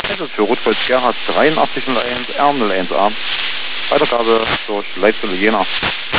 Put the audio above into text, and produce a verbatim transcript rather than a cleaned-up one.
Einsatz für Rotholz Gerhard dreiundachtzig null eins R null eins A. Weitergabe durch Leitstelle Jena.